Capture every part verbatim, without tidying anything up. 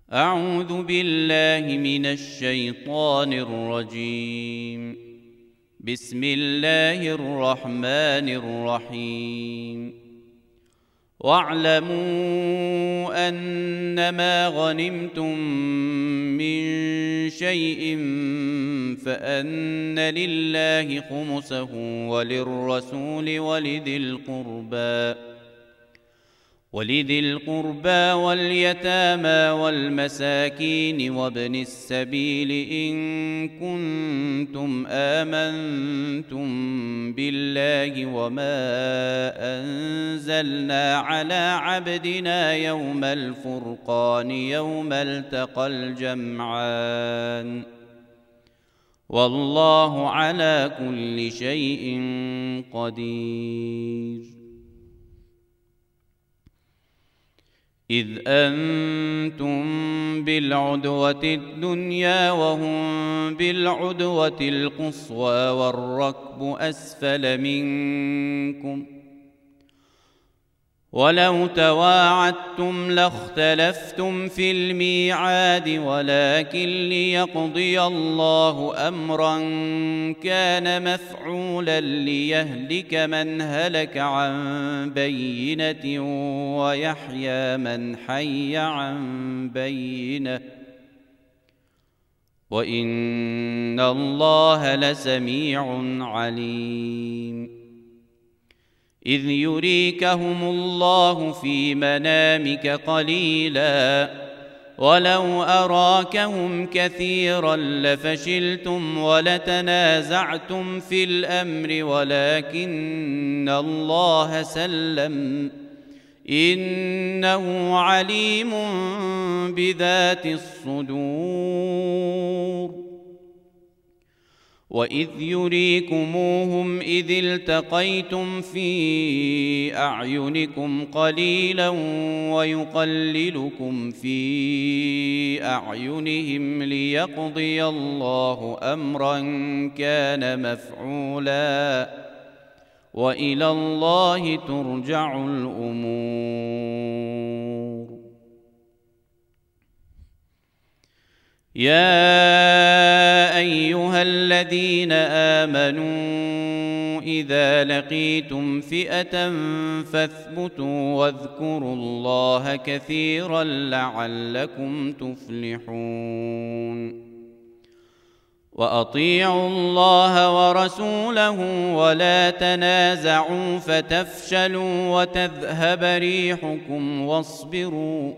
أعوذ بالله من الشيطان الرجيم. بسم الله الرحمن الرحيم. واعلموا أنما غنمتم من شيء فأن لله خمسه وللرسول ولذي القربى ولذي القربى واليتامى والمساكين وابن السبيل إن كنتم آمنتم بالله وما أنزلنا على عبدنا يوم الفرقان يوم التقى الجمعان والله على كل شيء قدير. إذ أنتم بالعدوة الدنيا وهم بالعدوة القصوى والركب أسفل منكم ولو تواعدتم لاختلفتم في الميعاد ولكن ليقضي الله أمرا كان مفعولا ليهلك من هلك عن بينة ويحيى من حي عن بينة وإن الله لسميع عليم. إذ يريكهم الله في منامك قليلا ولو أراكهم كثيرا لفشلتم ولتنازعتم في الأمر ولكن الله سلم إنه عليم بذات الصدور. وإذ يريكموهم إذ التقيتم في أعينكم قليلا ويقللكم في أعينهم ليقضي الله أمرا كان مفعولا وإلى الله ترجع الأمور. يا أيها الذين آمنوا إذا لقيتم فئة فاثبتوا واذكروا الله كثيرا لعلكم تفلحون. وأطيعوا الله ورسوله ولا تنازعوا فتفشلوا وتذهب ريحكم واصبروا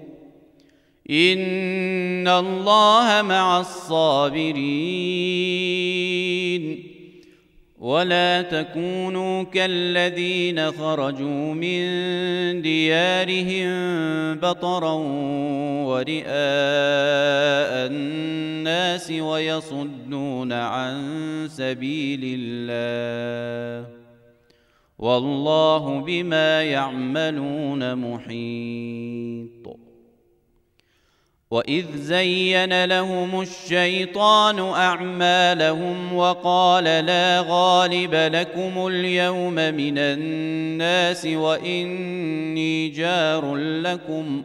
إن الله مع الصابرين. ولا تكونوا كالذين خرجوا من ديارهم بطرا ورئاء الناس ويصدون عن سبيل الله والله بما يعملون محيط. وإذ زين لهم الشيطان أعمالهم وقال لا غالب لكم اليوم من الناس وإني جار لكم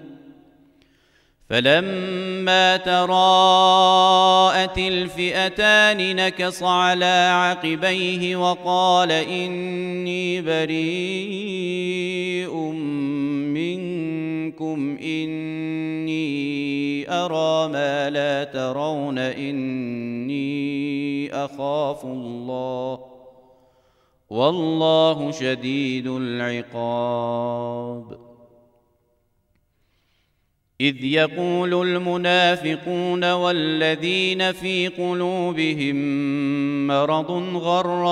فلما تراءت الفئتان نكص على عقبيه وقال إني بريء منكم إني أرى ما لا ترون إني أخاف الله والله شديد العقاب. إذ يقول المنافقون والذين في قلوبهم مرض غر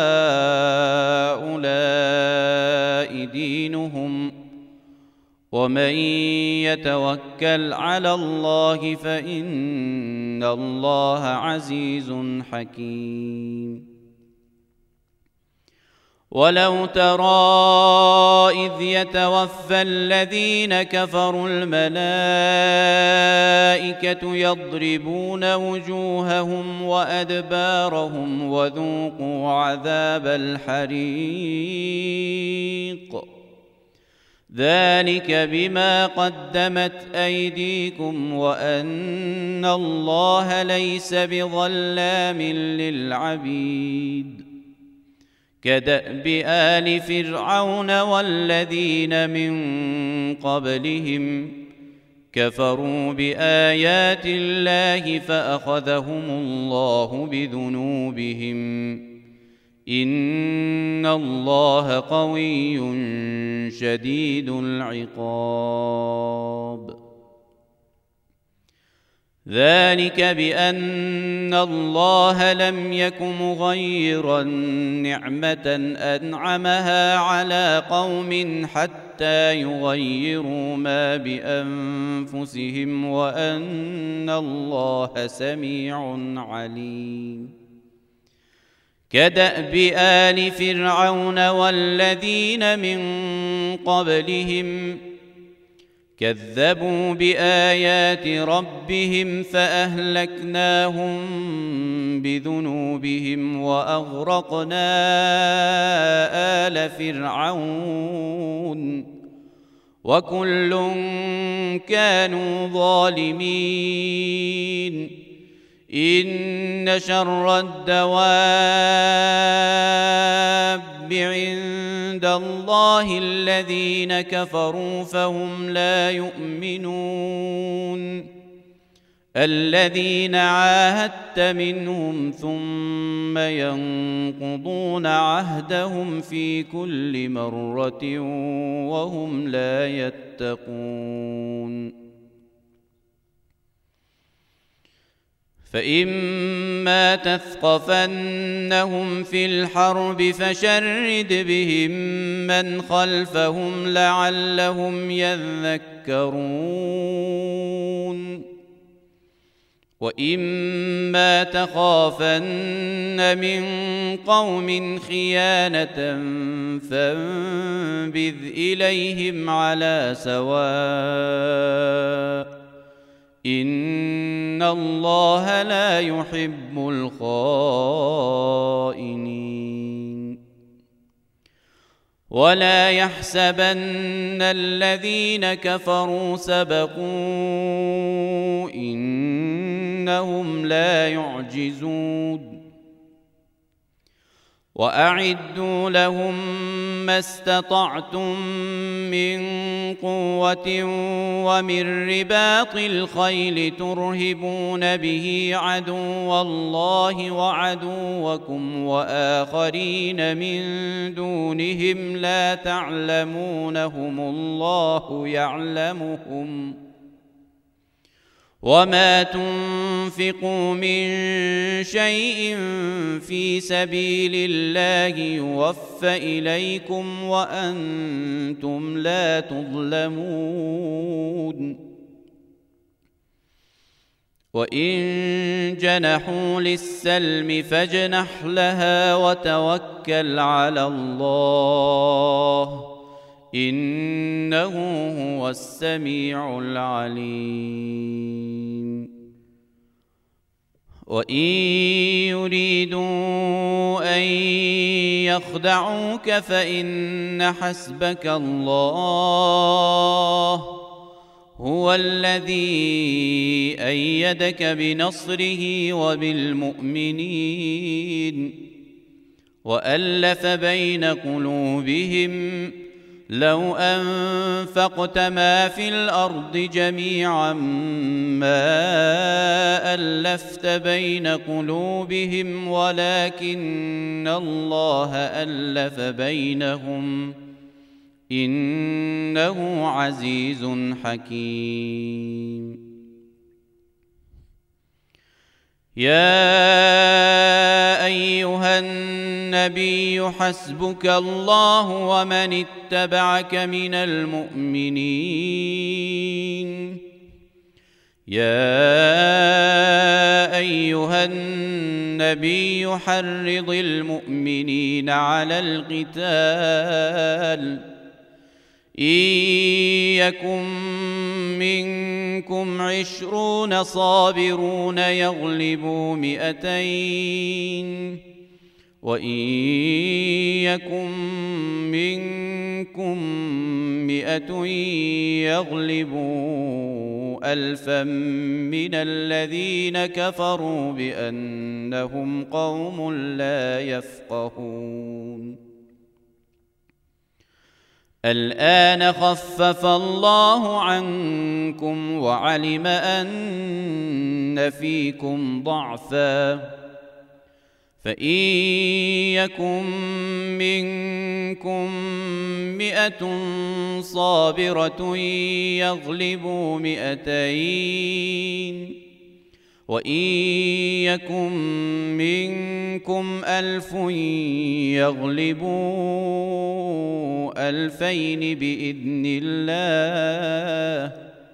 هؤلاء دينهم ومن يتوكل على الله فإن الله عزيز حكيم. ولو ترى إذ يتوفى الذين كفروا الملائكة يضربون وجوههم وأدبارهم وذوقوا عذاب الحريق ذلك بما قدمت أيديكم وأن الله ليس بظلام للعبيد. كدأب آل فرعون والذين من قبلهم كفروا بآيات الله فأخذهم الله بذنوبهم إن الله قوي شديد العقاب. ذلك بأن الله لم يك مغيرا نعمة أنعمها على قوم حتى يغيروا ما بأنفسهم وأن الله سميع عليم. كدأب آل فرعون والذين من قبلهم كذبوا بآيات ربهم فأهلكناهم بذنوبهم وأغرقنا آل فرعون وكل كانوا ظالمين. إن شر الدواب عند الله الذين كفروا فهم لا يؤمنون. الذين عاهدت منهم ثم ينقضون عهدهم في كل مرة وهم لا يتقون. فإما تثقفنهم في الحرب فشرد بهم من خلفهم لعلهم يذكرون. وإما تخافن من قوم خيانة فانبذ إليهم على سواء إن الله لا يحب الخائنين. ولا يحسبن الذين كفروا سبقوا إنهم لا يعجزون. وأعدوا لهم ما استطعتم من قوة ومن رباط الخيل ترهبون به عدو الله وعدوكم وآخرين من دونهم لا تعلمونهم الله يعلمهم. وما تنفقوا من شيء في سبيل الله يوفى إليكم وأنتم لا تظلمون. وإن جنحوا للسلم فاجنح لها وتوكل على الله إنه هو السميع العليم. وإن يريدوا أن يخدعوك فإن حسبك الله هو الذي أيدك بنصره وبالمؤمنين وألف بين قلوبهم لو أنفقت ما في الأرض جميعا ما ألفت بين قلوبهم ولكن الله ألف بينهم إنه عزيز حكيم. يا أيها النبي حسبك الله ومن اتبعك من المؤمنين. يا أيها النبي حرض المؤمنين على القتال إن يكن منكم عشرون صابرون يغلبوا مئتين وإن يكن منكم مئة يغلبوا ألفا من الذين كفروا بأنهم قوم لا يفقهون. الآن خفف الله عنكم وعلم أن فيكم ضعفا، فإن يكن منكم مئة صابرة يغلبوا مئتين، وإن يكن منكم ألف يغلبوا ألفين بإذن الله،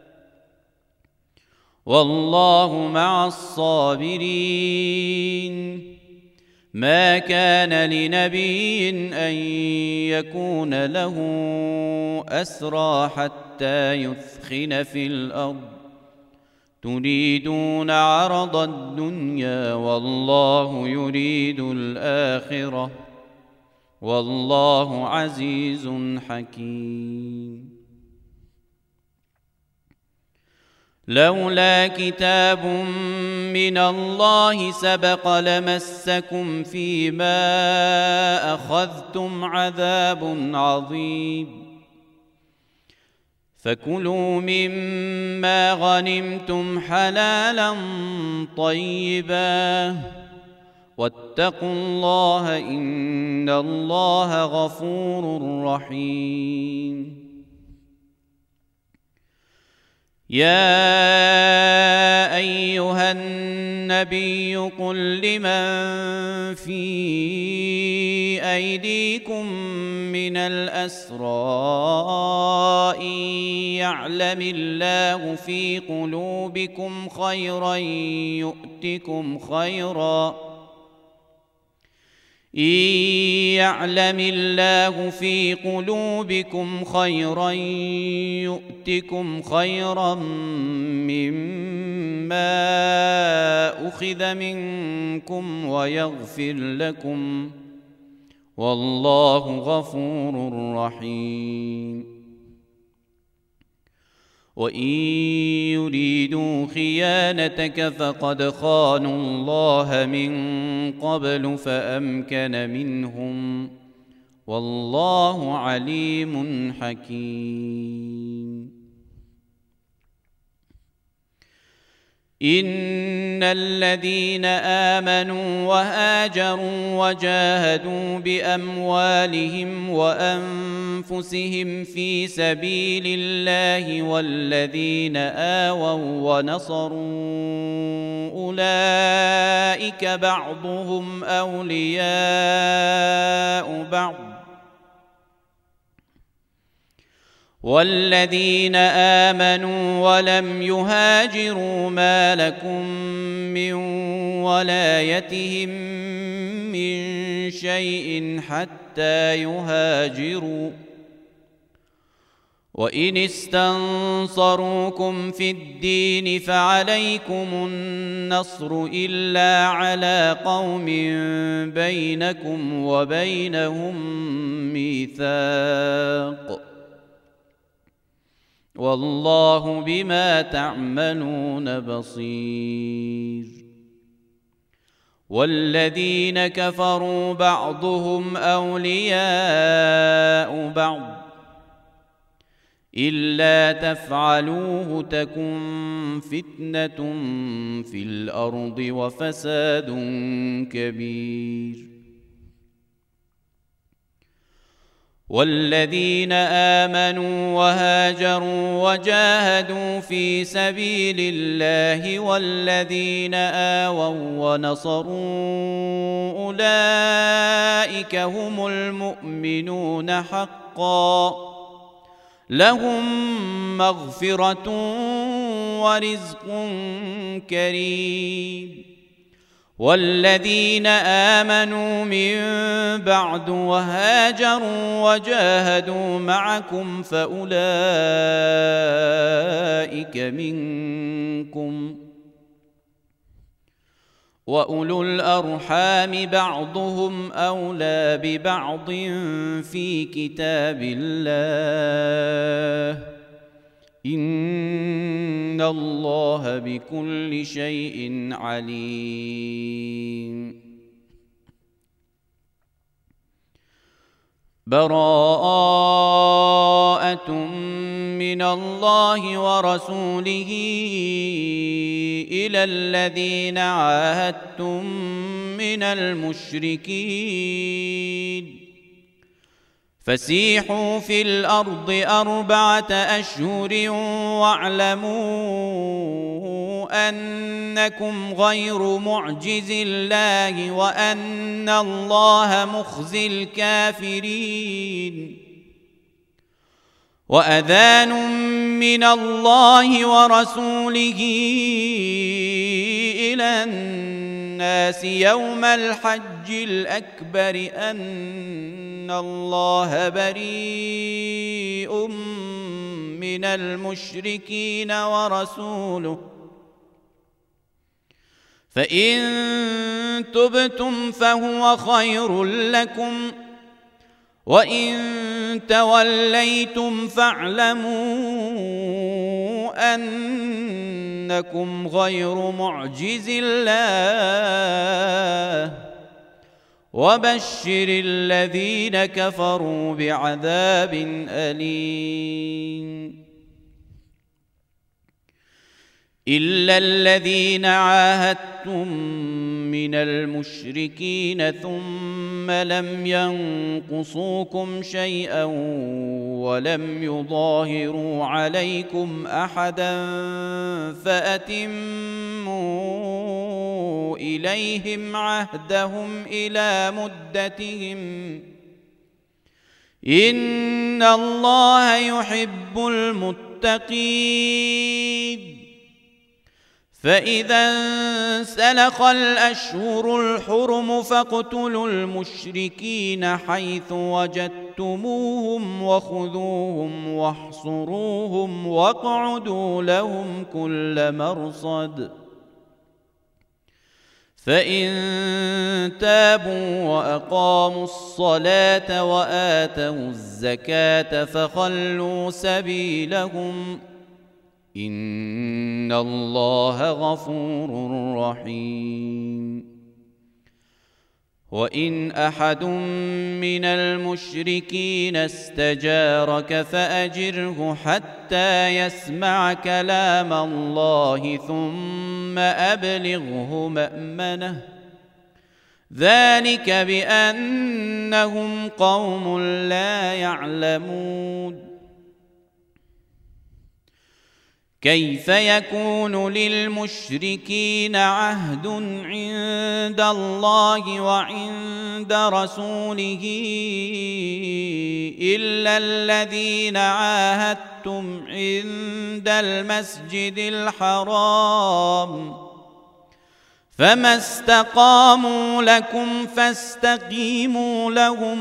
والله مع الصابرين. ما كان لنبي أن يكون له أسرى حتى يثخن في الأرض، تريدون عرض الدنيا والله يريد الآخرة، والله عزيز حكيم. لولا كتاب من الله سبق لمسكم فيما أخذتم عذاب عظيم، فكلوا مما غنمتم حلالا طيبا، واتقوا الله إن الله غفور رحيم. يا أيها النبي قل لمن في أيديكم من الأسرى إن يعلم الله في قلوبكم خيرا يؤتكم خيرا إن يعلم الله في قلوبكم خيرا يؤتكم خيرا مما أخذ منكم ويغفر لكم، والله غفور رحيم. وإن يريدوا خيانتك فقد خانوا الله من قبل فأمكن منهم، والله عليم حكيم. إن الذين آمنوا وهاجروا وجاهدوا بأموالهم وأنفسهم في سبيل الله والذين آووا ونصروا أولئك بعضهم أولياء بعض، والذين آمنوا ولم يهاجروا ما لكم من ولايتهم من شيء حتى يهاجروا، وإن استنصروكم في الدين فعليكم النصر إلا على قوم بينكم وبينهم ميثاق، والله بما تعملون بصير. والذين كفروا بعضهم أولياء بعض إلا تفعلوه تكن فتنة في الأرض وفساد كبير. والذين آمنوا وهاجروا وجاهدوا في سبيل الله والذين آووا ونصروا أولئك هم المؤمنون حقا، لهم مغفرة ورزق كريم. والذين آمنوا من بعد وهاجروا وجاهدوا معكم فأولئك منكم وأولو الأرحام بعضهم أولى ببعض في كتاب الله إن الله بكل شيء عليم. براءة من الله ورسوله إلى الذين عاهدتم من المشركين فسيحوا في الأرض أربعة أشهر واعلموا أنكم غير معجز الله وأن الله مخزي الكافرين. وأذان من الله ورسوله إلى الناس يوم الحج الأكبر أن الله بريء من المشركين ورسوله فإن تبتم فهو خير لكم وإن توليتم فاعلموا أنكم غير معجز الله وبشر الذين كفروا بعذاب أليم. إلا الذين عاهدتم من المشركين ثم لم ينقصوكم شيئا ولم يظاهروا عليكم أحدا فأتموا إليهم عهدهم إلى مدتهم إن الله يحب المتقين. فإذا انسلخ الأشهر الحرم فاقتلوا المشركين حيث وجدتموهم وخذوهم واحصروهم واقعدوا لهم كل مرصد فإن تابوا وأقاموا الصلاة وآتوا الزكاة فخلوا سبيلهم إن الله غفور رحيم. وإن أحد من المشركين استجارك فأجره حتى يسمع كلام الله ثم أبلغه مأمنه ذلك بأنهم قوم لا يعلمون. كيف يكون للمشركين عهد عند الله وعند رسوله إلا الذين عاهدتم عند المسجد الحرام فما استقاموا لكم فاستقيموا لهم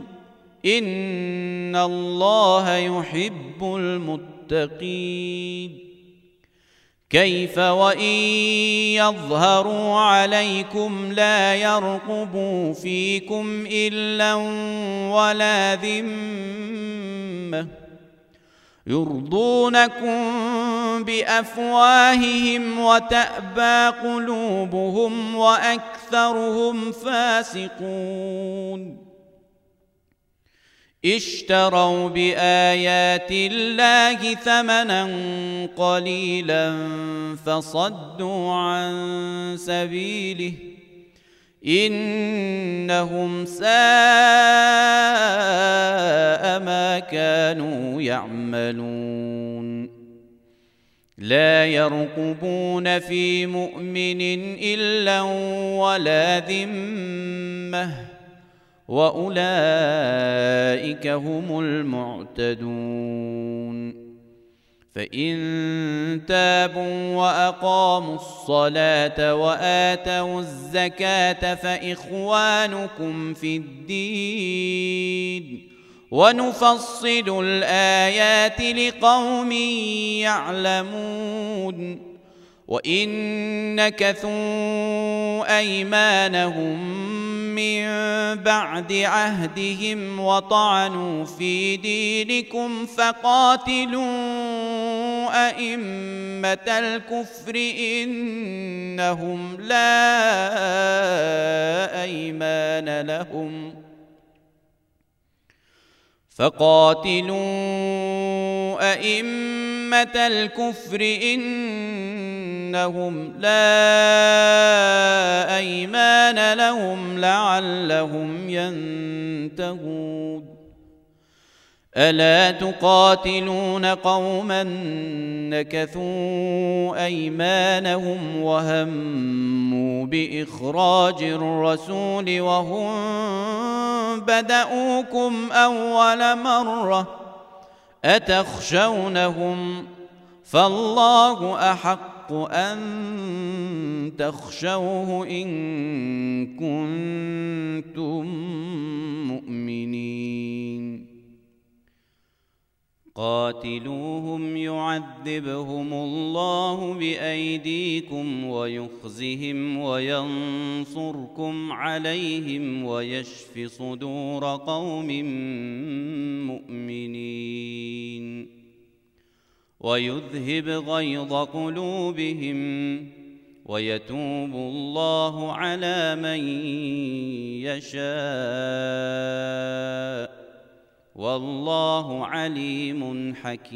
إن الله يحب المتقين. كيف وإن يظهروا عليكم لا يرقبوا فيكم إلا ولا ذمة يرضونكم بأفواههم وتأبى قلوبهم وأكثرهم فاسقون. اشتروا بآيات الله ثمنا قليلا فصدوا عن سبيله إنهم ساء ما كانوا يعملون. لا يرقبون في مؤمن إلا ولا ذمة وأولئك هم المعتدون. فإن تابوا وأقاموا الصلاة وآتوا الزكاة فإخوانكم في الدين ونفصل الآيات لقوم يعلمون. وإن نكثوا أيمانهم من بعد عهدهم وطعنوا في دينكم فقاتلوا أئمة الكفر إنهم لا أيمان لهم فقاتلوا أئمة الكفر إنهم لا أيمان لهم لعلهم ينتهون ألا تقاتلون قوما نكثوا أيمانهم وهموا بإخراج الرسول وهم بدؤوكم أول مرة أتخشونهم فالله أحق أن تخشوه إن كنتم مؤمنين قاتلوهم يعذبهم الله بأيديكم ويخزهم وينصركم عليهم ويشف صدور قوم مؤمنين ويذهب غيظ قلوبهم ويتوب الله على من يشاء والله عليم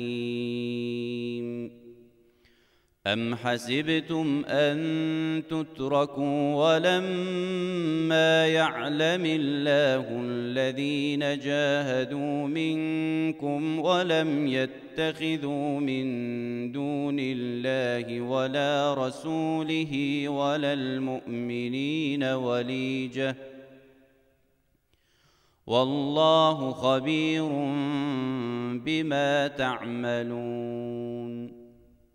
حكيم أم حسبتم أن تتركوا ولما يعلم الله الذين جاهدوا منكم ولم يتخذوا من دون الله ولا رسوله ولا المؤمنين وليجة والله خبير بما تعملون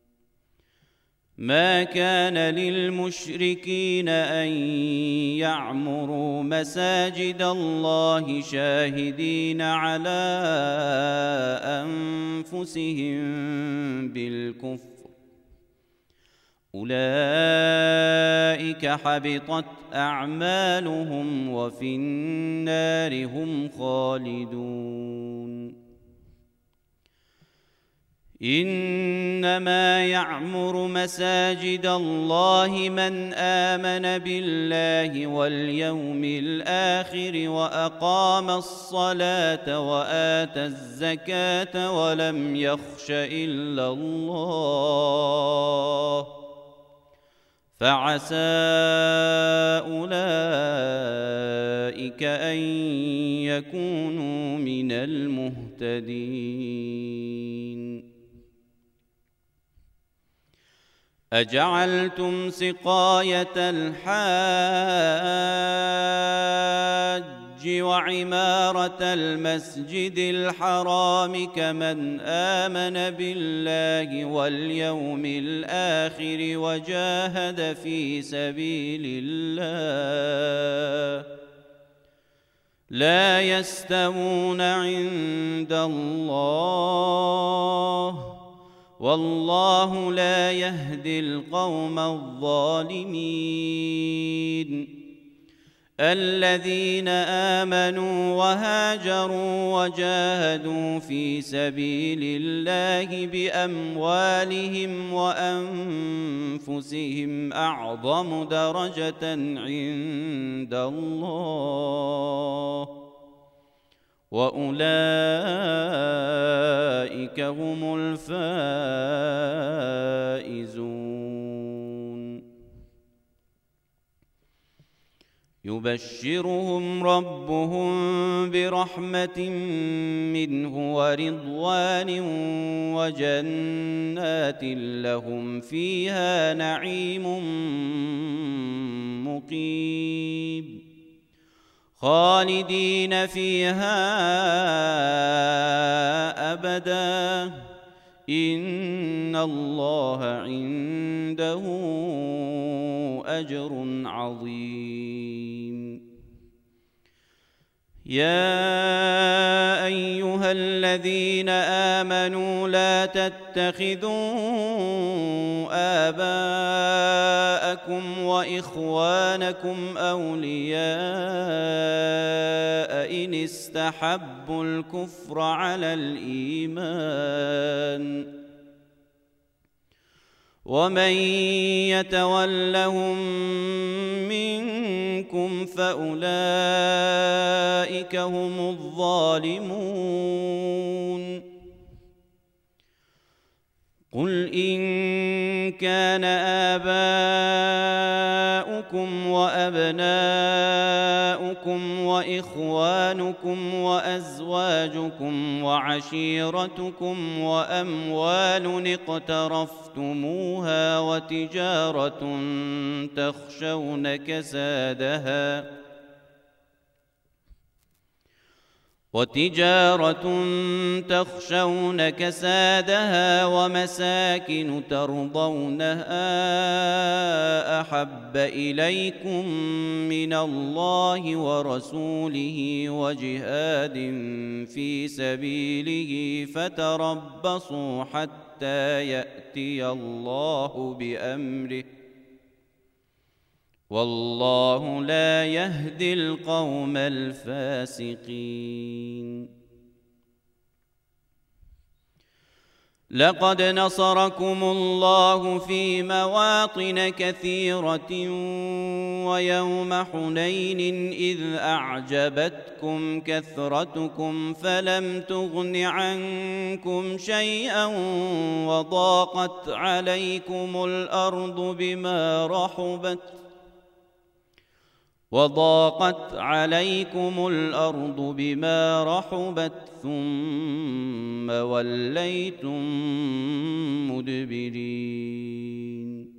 ما كان للمشركين أن يعمروا مساجد الله شاهدين على أنفسهم بالكفر أولئك حبطت أعمالهم وفي النار هم خالدون إنما يعمر مساجد الله من آمن بالله واليوم الآخر وأقام الصلاة وآتى الزكاة ولم يخش إلا الله فعسى أولئك أن يكونوا من المهتدين أجعلتم سقاية الحاج وعمارة المسجد الحرام كمن آمن بالله واليوم الآخر وجاهد في سبيل الله لا يستوون عند الله والله لا يهدي القوم الظالمين الذين آمنوا وهاجروا وجاهدوا في سبيل الله بأموالهم وأنفسهم أعظم درجة عند الله وأولئك هم الفائزون يبشرهم ربهم برحمة منه ورضوان وجنات لهم فيها نعيم مقيم خالدين فيها أبدا إن الله عنده أجر عظيم يا أيها الذين آمنوا لا تتخذوا آباءكم وإخوانكم أولياء إن استحبوا الكفر على الإيمان ومن يتولهم منكم فأولئك هم الظالمون قل إن كان آباؤكم وأبناؤكم وإخوانكم وأزواجكم وعشيرتكم وأموال اقترفتموها وتجارة تخشون كسادها وتجارة تخشون كسادها ومساكن ترضونها أحب إليكم من الله ورسوله وجهاد في سبيله فتربصوا حتى يأتي الله بأمره والله لا يهدي القوم الفاسقين لقد نصركم الله في مواطن كثيرة ويوم حنين إذ أعجبتكم كثرتكم فلم تغن عنكم شيئا وضاقت عليكم الأرض بما رحبت وضاقت عليكم الأرض بما رحبت ثم وليتم مدبرين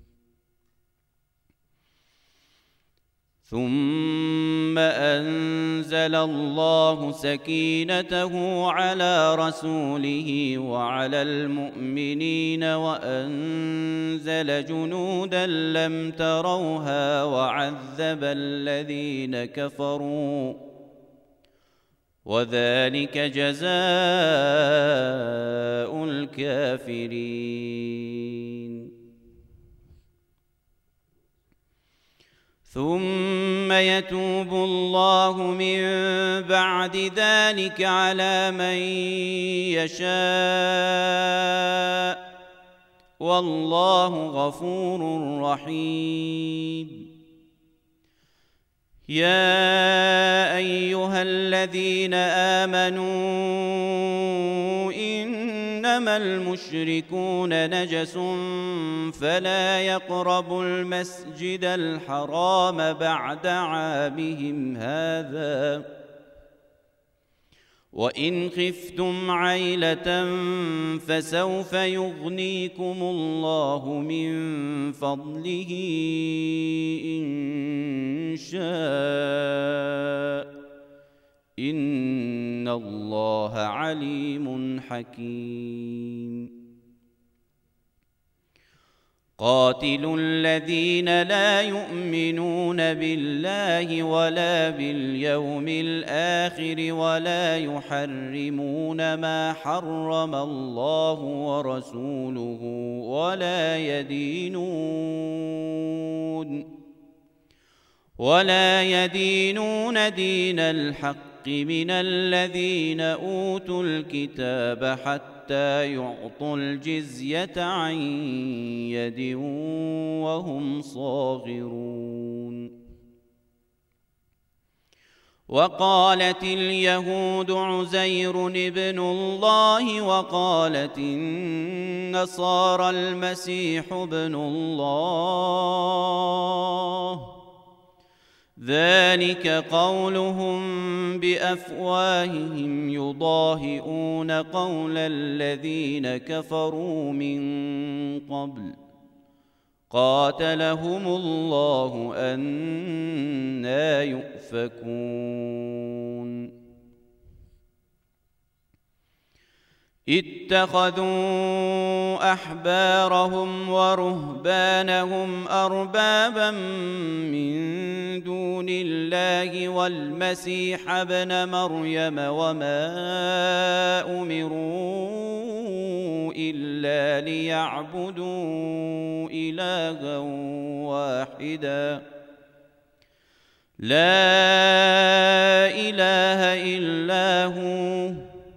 ثم أنزل الله سكينته على رسوله وعلى المؤمنين وأنزل جنودا لم تروها وعذب الذين كفروا وذلك جزاء الكافرين ثم يتوب الله من بعد ذلك على من يشاء والله غفور رحيم يا أيها الذين آمنوا إنما المشركون نجس فلا يقربوا المسجد الحرام بعد عامهم هذا وإن خفتم عيلة فسوف يغنيكم الله من فضله إن شاء إن الله عليم حكيم قاتلوا الذين لا يؤمنون بالله ولا باليوم الآخر ولا يحرمون ما حرم الله ورسوله ولا يدينون ولا يدينون دين الحق من الذين أوتوا الكتاب حتى يعطوا الجزية عن يد وهم صاغرون وقالت اليهود عزير ابن الله وقالت النصارى المسيح ابن الله ذلك قولهم بأفواههم يضاهئون قول الذين كفروا من قبل قاتلهم الله أنى يؤفكون اتخذوا أحبارهم ورهبانهم أربابا من دون الله والمسيح ابن مريم وما أمروا إلا ليعبدوا إلها واحدا لا إله إلا هو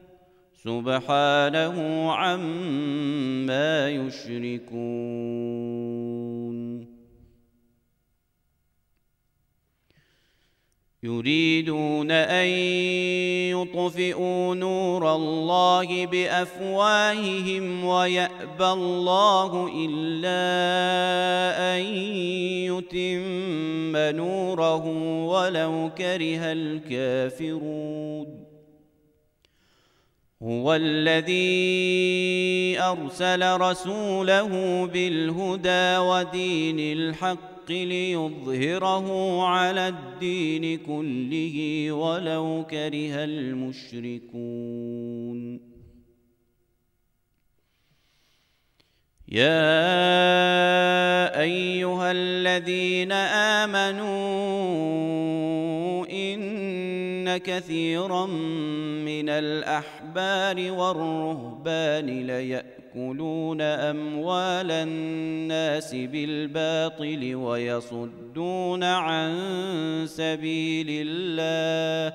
سبحانه عما يشركون يريدون أن يطفئوا نور الله بأفواههم ويأبى الله إلا أن يتم نوره ولو كره الكافرون هو الذي أرسل رسوله بالهدى ودين الحق ليظهره على الدين كله ولو كره المشركون يا أيها الذين آمنوا إن كثيرا من الأحبار والرهبان ليأكلون أموال الناس بالباطل ويصدون عن سبيل الله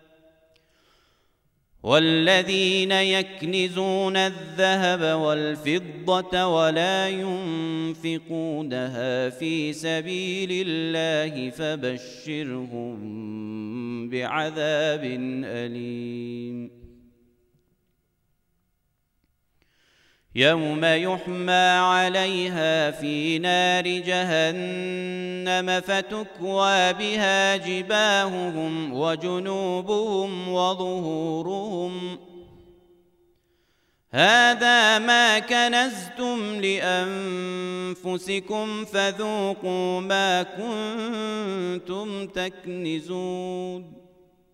والذين يكنزون الذهب والفضة ولا ينفقونها في سبيل الله فبشرهم بعذاب أليم يوم يحمى عليها في نار جهنم فتكوى بها جباههم وجنوبهم وظهورهم هذا ما كنزتم لأنفسكم فذوقوا ما كنتم تكنزون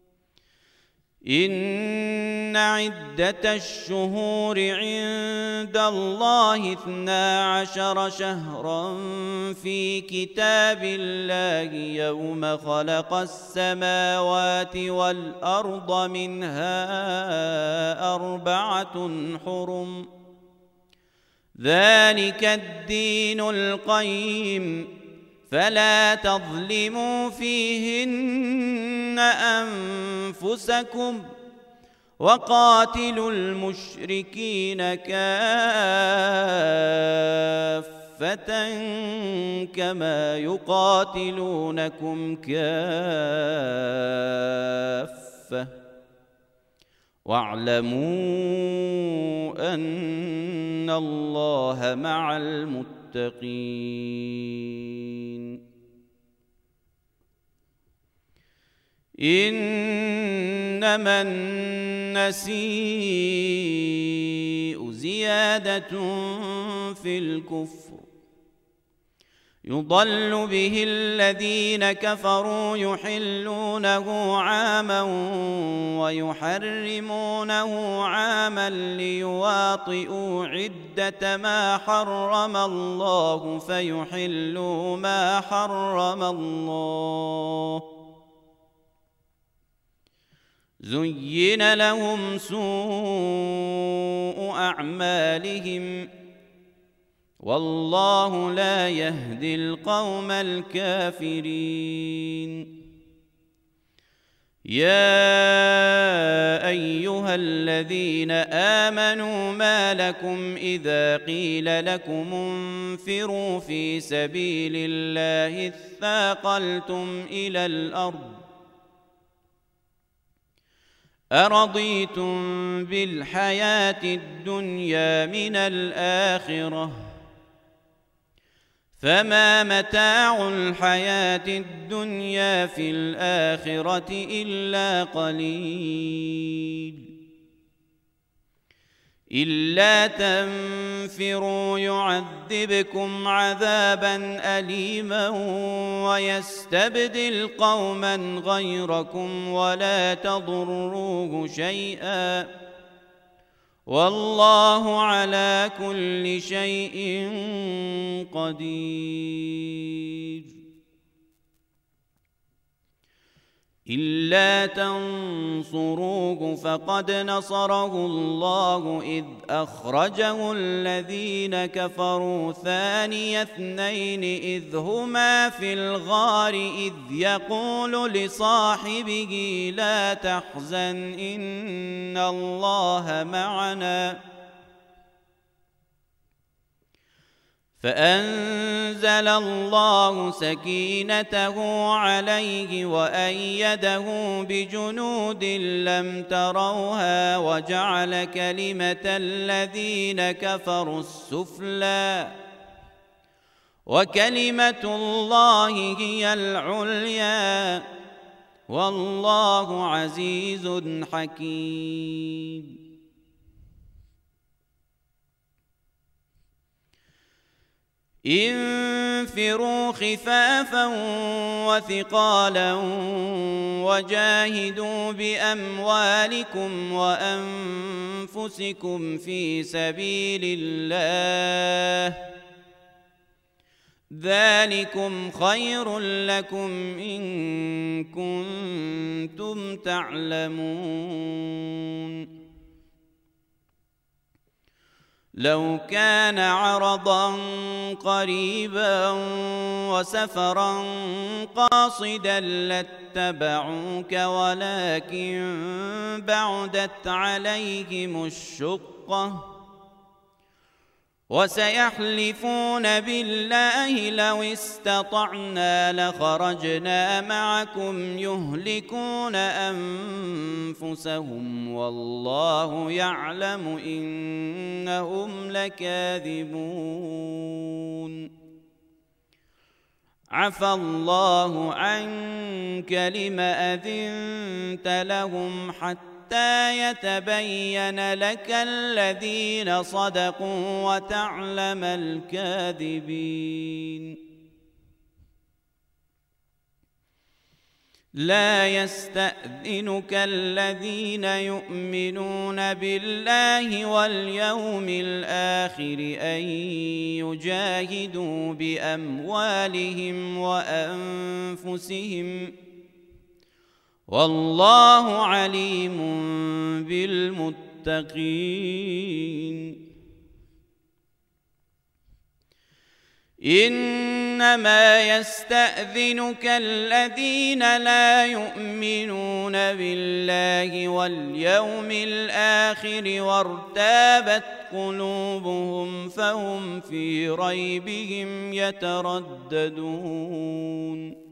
إن عدة الشهور عند الله اثنا عشر شهرا في كتاب الله يوم خلق السماوات والأرض منها أربعة حرم ذلك الدين القيم فلا تظلموا فيهن أنفسكم وقاتلوا المشركين كافة كما يقاتلونكم كافة واعلموا أن الله مع المتقين إنما النسيء زيادة في الكفر يضل به الذين كفروا يحلونه عاما ويحرمونه عاما ليواطئوا عدة ما حرم الله فيحلوا ما حرم الله زين لهم سوء أعمالهم والله لا يهدي القوم الكافرين يا أيها الذين آمنوا ما لكم إذا قيل لكم انفروا في سبيل الله اثاقلتم إلى الأرض أرضيتم بالحياة الدنيا من الآخرة فما متاع الحياة الدنيا في الآخرة إلا قليل إلا تنفروا يعذبكم عذابا أليما ويستبدل قوما غيركم ولا تضروه شيئا والله على كل شيء قدير. إلا تنصروه فقد نصره الله إذ أخرجه الذين كفروا ثاني اثنين إذ هما في الغار إذ يقول لصاحبه لا تحزن إن الله معنا فأنزل الله سكينته عليه وأيده بجنود لم تروها وجعل كلمة الذين كفروا السفلى وكلمة الله هي العليا والله عزيز حكيم. انفروا خفافا وثقالا وجاهدوا بأموالكم وأنفسكم في سبيل الله ذلكم خير لكم إن كنتم تعلمون. لو كان عرضا قريبا وسفرا قاصدا لاتبعوك ولكن بعدت عليهم الشقة وسيحلفون بالله لو استطعنا لخرجنا معكم يهلكون أنفسهم والله يعلم إنهم لكاذبون. عفى الله عنك لم أذنت لهم حتى يتبين لك الذين صدقوا وتعلم الكاذبين. لا يستأذنك الذين يؤمنون بالله واليوم الآخر أن يجاهدوا بأموالهم وأنفسهم والله عليم بالمتقين. إنما يستأذنك الذين لا يؤمنون بالله واليوم الآخر وارتابت قلوبهم فهم في ريبهم يترددون.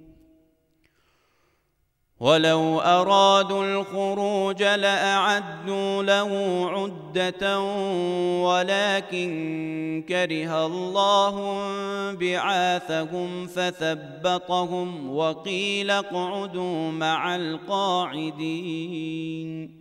ولو أرادوا الخروج لأعدوا له عدة ولكن كره الله بعاثهم فثبطهم وقيل اقعدوا مع القاعدين.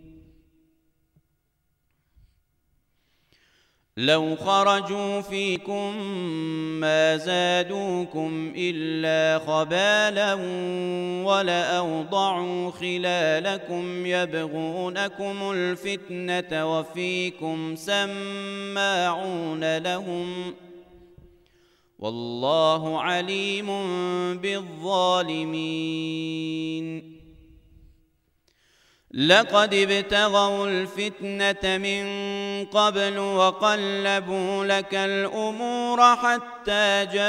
لو خرجوا فيكم ما زادوكم إلا خبالا ولأوضعوا خلالكم يبغونكم الفتنة وفيكم سماعون لهم والله عليم بالظالمين. لقد ابتغوا الفتنة من قبل وقلبوا لك الأمور حتى جاء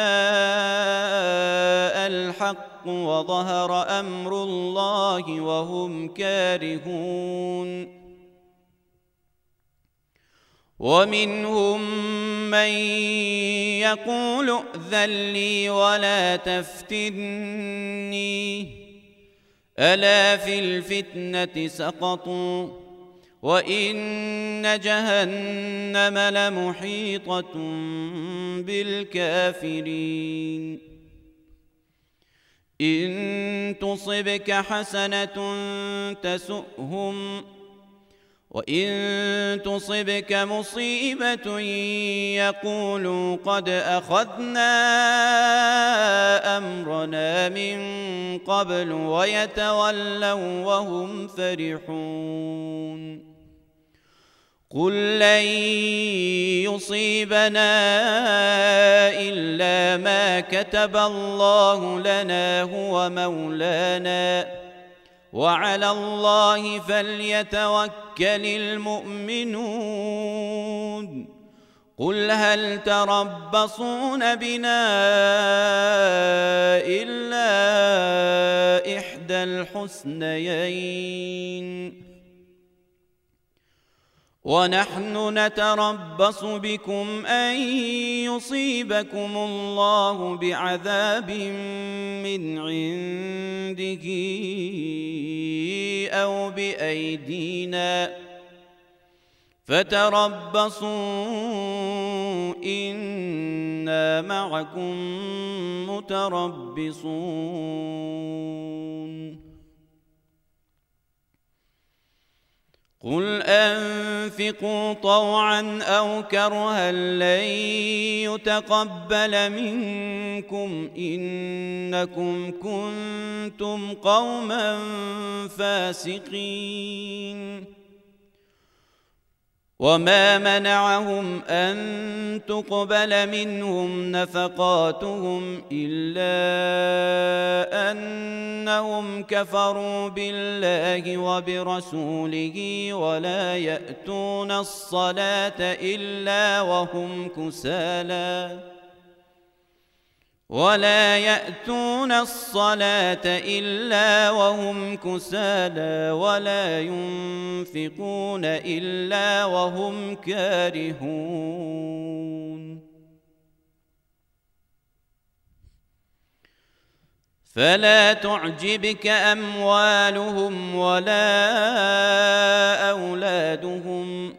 الحق وظهر أمر الله وهم كارهون. ومنهم من يقول ائذن لي ولا تفتني ألا في الفتنة سقطوا وإن جهنم لمحيطة بالكافرين. إن تصبك حسنة تسؤهم وإن تصبك مصيبة يقولوا قد أخذنا أمرنا من قبل ويتولوا وهم فرحون. قل لن يصيبنا إلا ما كتب الله لنا هو مولانا وعلى الله فليتوكل المؤمنون قل هل تربصون بنا إلا إحدى الحسنيين ونحن نتربص بكم أن يصيبكم الله بعذاب من عنده أو بأيدينا فتربصوا إنا معكم متربصون قل أنفقوا طوعا أو كرها لن يتقبل منكم إنكم كنتم قوما فاسقين وما منعهم أن تقبل منهم نفقاتهم إلا أنهم كفروا بالله وبرسوله ولا يأتون الصلاة إلا وهم كسالى ولا يأتون الصلاة إلا وهم كسالى ولا ينفقون إلا وهم كارهون فلا تعجبك أموالهم ولا أولادهم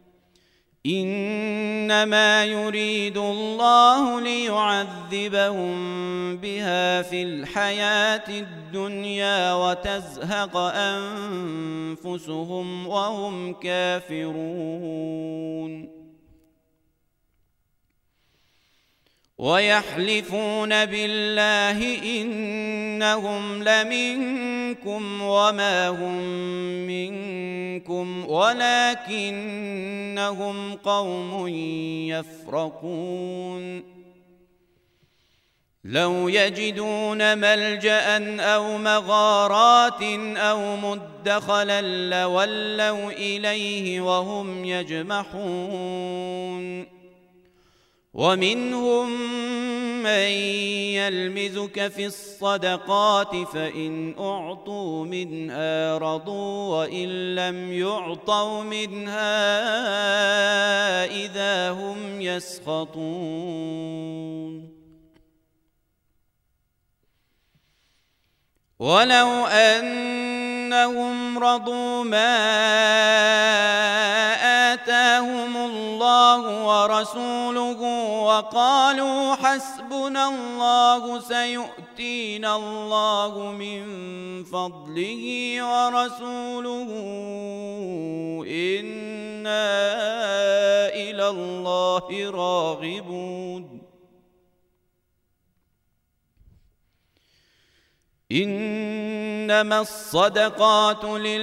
إنما يريد الله ليعذبهم بها في الحياة الدنيا وتزهق أنفسهم وهم كافرون ويحلفون بالله إنهم لمنكم وما هم منكم ولكنهم قوم يفرقون لو يجدون ملجأ أو مغارات أو مدخلا لولوا إليه وهم يجمحون ومنهم من يلمزك في الصدقات فإن أعطوا منها رضوا وإن لم يعطوا منها إذا هم يسخطون ولو أنهم رضوا ما آتاهم الله ورسوله وقالوا حسبنا الله سيؤتينا الله من فضله ورسوله إنا إلى الله راغبون إنما الصدقات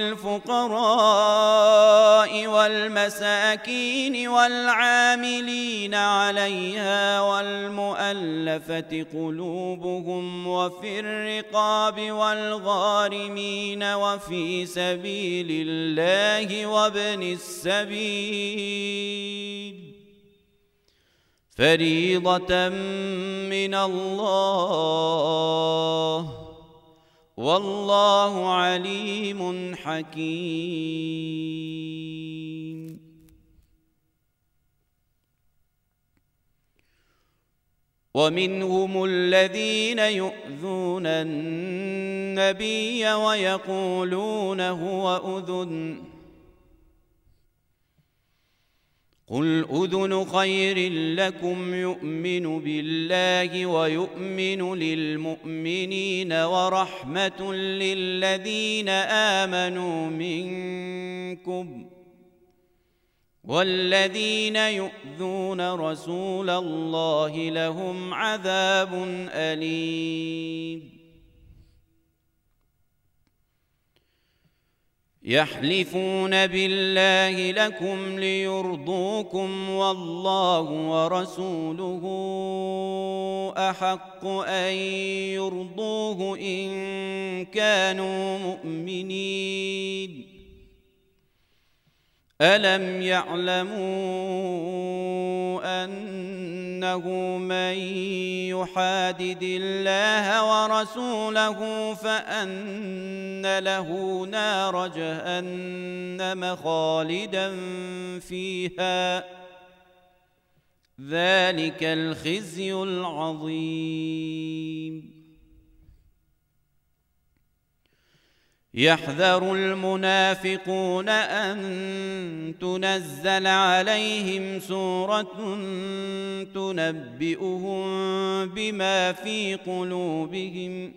للفقراء والمساكين والعاملين عليها والمؤلفة قلوبهم وفي الرقاب والغارمين وفي سبيل الله وابن السبيل فريضة من الله والله عليم حكيم ومنهم الذين يؤذون النبي ويقولون هو أذن قل أذن خير لكم يؤمن بالله ويؤمن للمؤمنين ورحمة للذين آمنوا منكم والذين يؤذون رسول الله لهم عذاب أليم يحلفون بالله لكم ليرضوكم والله ورسوله أحق أن يرضوه إن كانوا مؤمنين ألم يعلموا أنه من يحادد الله ورسوله فأن له نار جهنم خالدا فيها ذلك الخزي العظيم يحذر المنافقون أن تنزل عليهم سورة تنبئهم بما في قلوبهم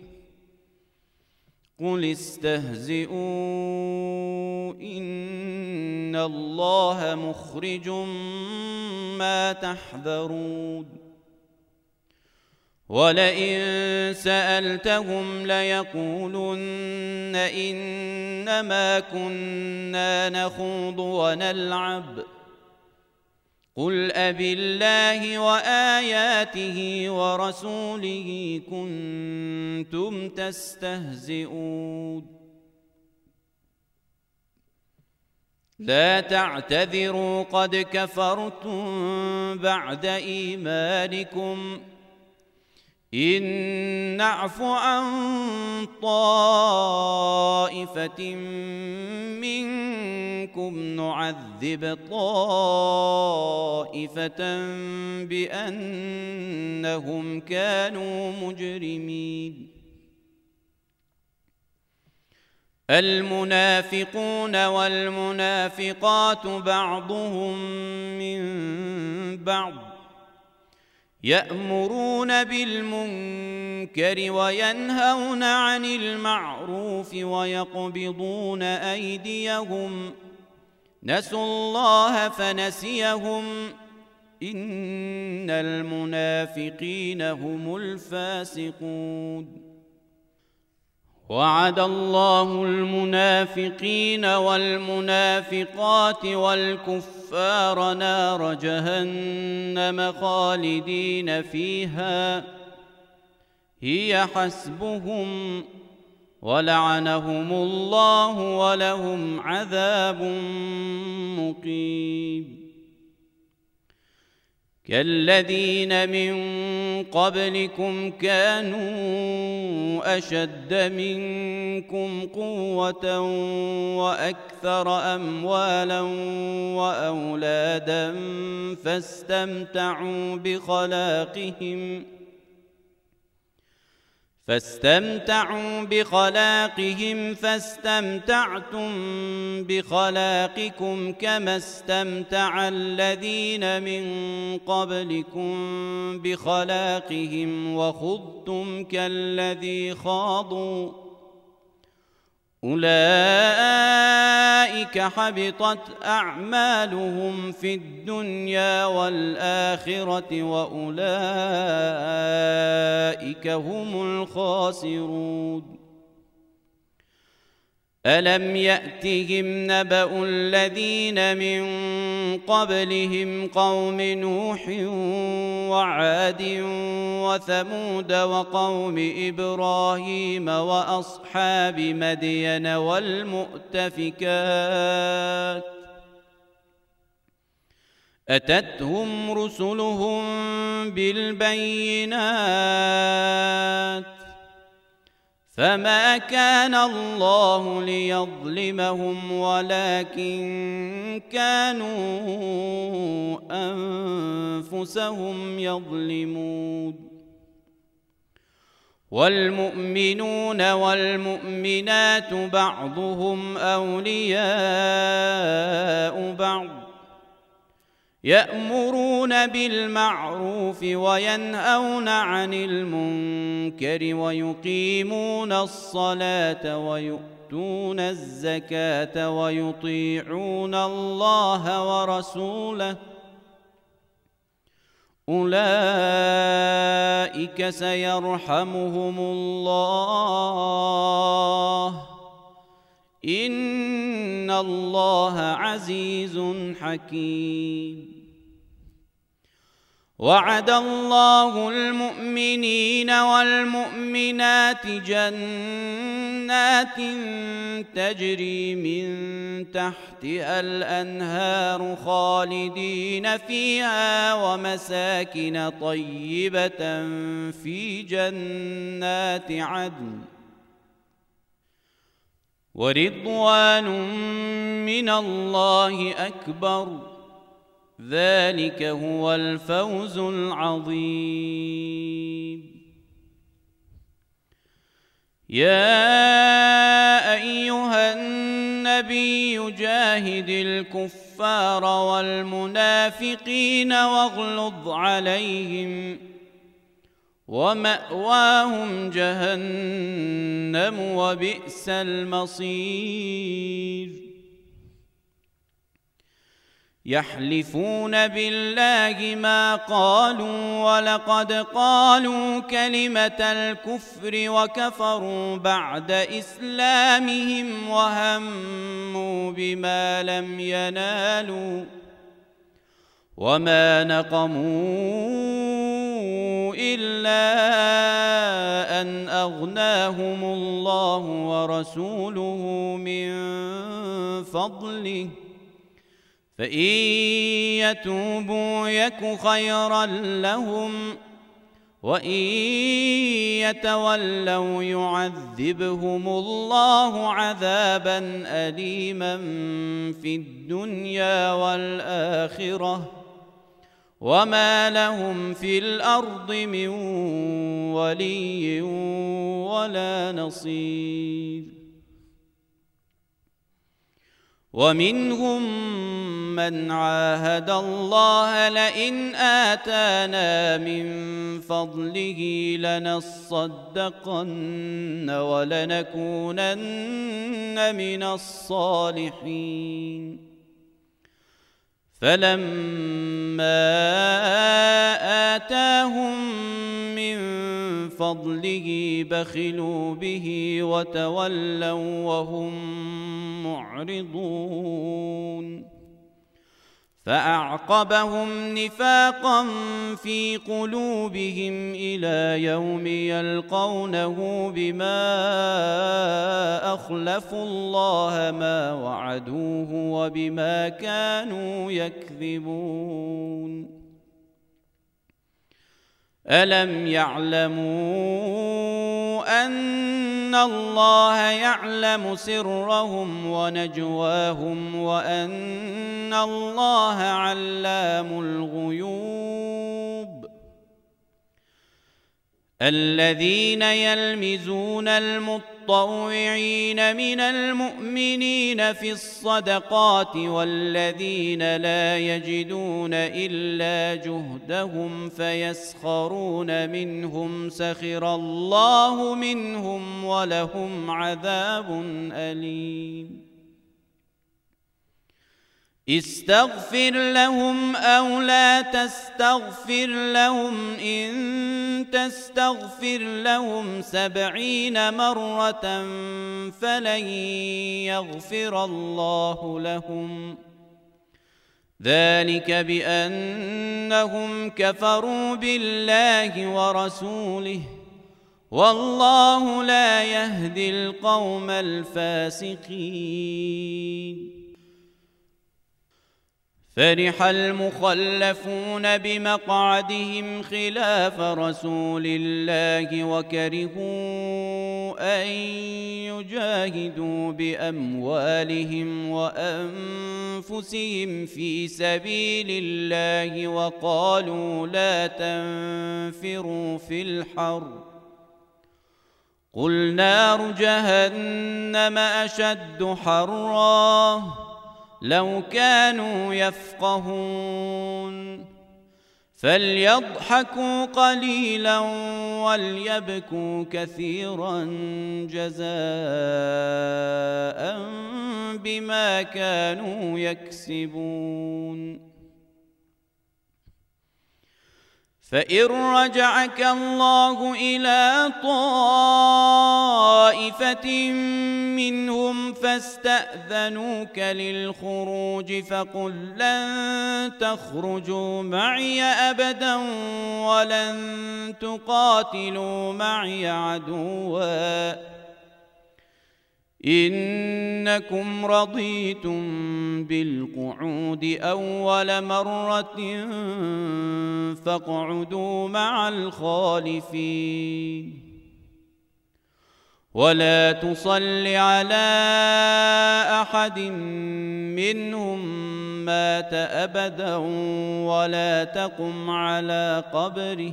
قل استهزئوا إن الله مخرج ما تحذرون ولئن سألتهم ليقولن إنما كنا نخوض ونلعب قل أبالله وآياته ورسوله كنتم تستهزئون لا تعتذروا قد كفرتم بعد إيمانكم إن نعف عن طائفة منكم نعذب طائفة بأنهم كانوا مجرمين المنافقون والمنافقات بعضهم من بعض يأمرون بالمنكر وينهون عن المعروف ويقبضون أيديهم نسوا الله فنسيهم إن المنافقين هم الفاسقون وعد الله المنافقين والمنافقات والكفار نار جهنم خالدين فيها هي حسبهم ولعنهم الله ولهم عذاب مقيم كالذين من قبلكم كانوا أشد منكم قوة وأكثر أموالا وأولادا فاستمتعوا بخلاقهم فاستمتعوا بخلاقهم فاستمتعتم بخلاقكم كما استمتع الذين من قبلكم بخلاقهم وخضتم كالذي خاضوا أولئك حبطت أعمالهم في الدنيا والآخرة وأولئك هم الخاسرون ألم يأتهم نبأ الذين من قبلهم قوم نوح وعاد وثمود وقوم إبراهيم وأصحاب مدين والمؤتفكات أتتهم رسلهم بالبينات فما كان الله ليظلمهم ولكن كانوا أنفسهم يظلمون والمؤمنون والمؤمنات بعضهم أولياء بعض يأمرون بالمعروف وينهون عن المنكر ويقيمون الصلاة ويؤتون الزكاة ويطيعون الله ورسوله أولئك سيرحمهم الله إن الله عزيز حكيم. وعد الله المؤمنين والمؤمنات جنات تجري من تحتها الأنهار خالدين فيها ومساكن طيبة في جنات عدن ورضوان من الله أكبر، ذلك هو الفوز العظيم. يا أيها النبي جاهد الكفار والمنافقين واغلظ عليهم ومأواهم جهنم وبئس المصير. يحلفون بالله ما قالوا ولقد قالوا كلمة الكفر وكفروا بعد إسلامهم وهموا بما لم ينالوا وما نقموا إلا أن أغناهم الله ورسوله من فضله فإن يتوبوا يك خيرا لهم وإن يتولوا يعذبهم الله عذابا أليما في الدنيا والآخرة وما لهم في الأرض من ولي ولا نصير. ومنهم من عاهد الله لئن آتانا من فضله لنصدقن ولنكونن من الصالحين فلما آتاهم من فضله بخلوا به وتولوا وهم معرضون فأعقبهم نفاقا في قلوبهم إلى يوم يلقونه بما أخلفوا الله ما وعدوه وبما كانوا يكذبون. ألم يعلموا أن الله يعلم سرهم ونجواهم وأن الله علام الغيوب؟ الذين يلمزون المطوعين من المؤمنين في الصدقات والذين لا يجدون إلا جهدهم فيسخرون منهم سخر الله منهم ولهم عذاب أليم. استغفر لهم أو لا تستغفر لهم إن تستغفر لهم سبعين مرة فلن يغفر الله لهم ذلك بأنهم كفروا بالله ورسوله والله لا يهدي القوم الفاسقين. فرح المخلفون بمقعدهم خلاف رسول الله وكرهوا أن يجاهدوا بأموالهم وأنفسهم في سبيل الله وقالوا لا تنفروا في الحر قل نار جهنم أشد حرا لو كانوا يفقهون فليضحكوا قليلا وليبكوا كثيرا جزاء بما كانوا يكسبون. فإن رجعك الله إلى طائفة منهم فاستأذنوك للخروج فقل لن تخرجوا معي أبدا ولن تقاتلوا معي عدوا إنكم رضيتم بالقعود أول مرة فاقعدوا مع الخالفين ولا تصل على أحد منهم مات أبدا ولا تقم على قبره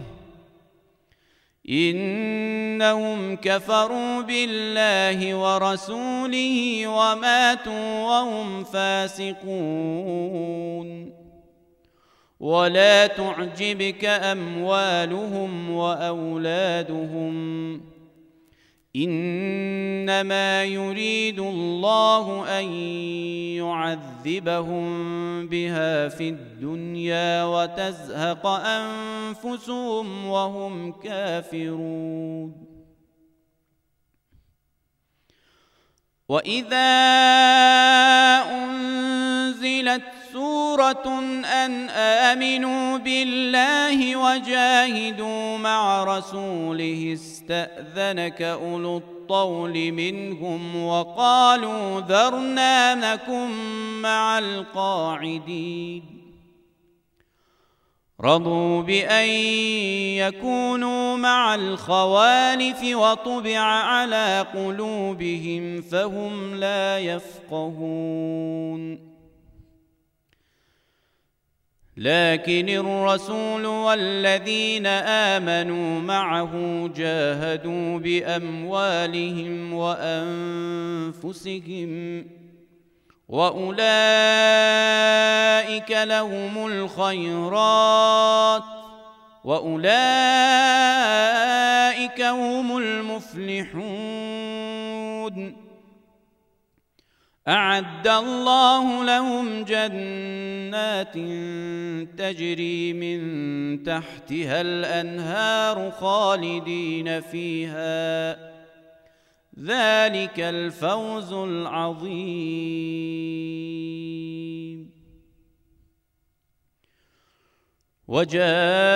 إنهم كفروا بالله ورسوله وماتوا وهم فاسقون ولا تعجبك أموالهم وأولادهم إنما يريد الله أن يعذبهم بها في الدنيا وتزهق أنفسهم وهم كافرون وإذا أنزلت سورة أن آمنوا بالله وجاهدوا مع رسوله استأذنك أولو الطول منهم وقالوا ذرنا نكن مع القاعدين رضوا بأن يكونوا مع الخوالف وطبع على قلوبهم فهم لا يفقهون لكن الرسول والذين آمنوا معه جاهدوا بأموالهم وأنفسهم وأولئك لهم الخيرات وأولئك هم المفلحون أعد الله لهم جنات تجري من تحتها الأنهار خالدين فيها ذلك الفوز العظيم وجاء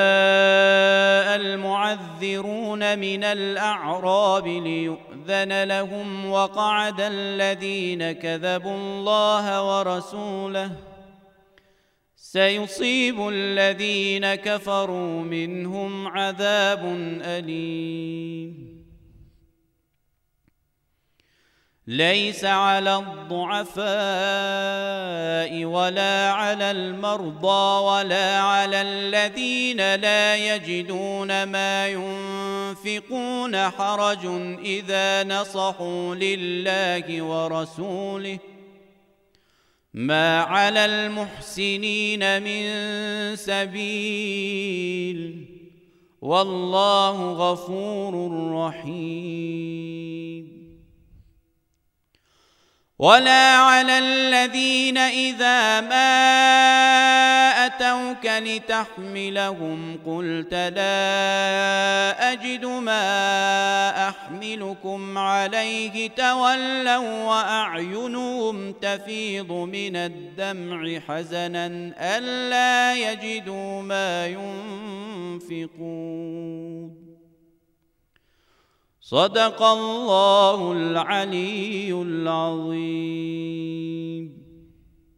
المعذرون من الأعراب ليؤذن لهم وقعد الذين كذبوا الله ورسوله سيصيب الذين كفروا منهم عذاب أليم ليس على الضعفاء ولا على المرضى ولا على الذين لا يجدون ما ينفقون حرج إذا نصحوا لله ورسوله ما على المحسنين من سبيل والله غفور رحيم ولا على الذين إذا ما أتوك لتحملهم قلت لا أجد ما أحملكم عليه تولوا وأعينهم تفيض من الدمع حزنا ألا يجدوا ما ينفقون صدق الله العلي العظيم.